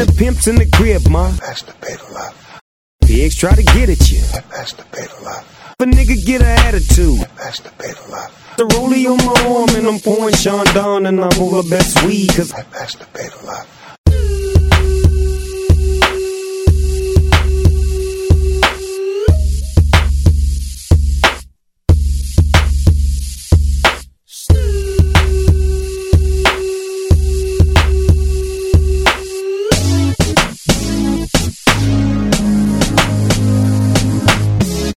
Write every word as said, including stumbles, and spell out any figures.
the pimps in the crib, ma. Masturbate a lot. Pigs try to get at you. Masturbate a lot. If a nigga get an attitude. Masturbate a lot. The rollie on my arm and I'm pouring Sean down and I roll the best weed. Cause I masturbate a lot.